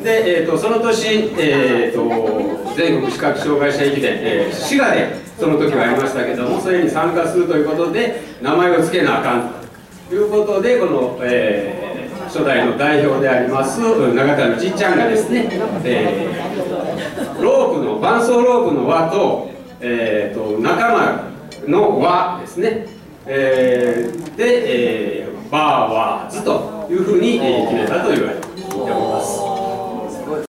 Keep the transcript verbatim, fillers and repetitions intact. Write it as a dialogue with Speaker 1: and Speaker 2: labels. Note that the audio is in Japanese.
Speaker 1: で、えー、とその年、えー、と全国視覚障害者駅伝、えー、滋賀でその時はありましたけども、それに参加するということで名前を付けなあかんということで、この、えー、初代の代表であります永田のじっちゃんがですね、えー、ロープの伴走ロープの輪と、えー、と仲間の輪ですね、えー、で、えー、バーワーズというふうに、えー、決めたと言われております。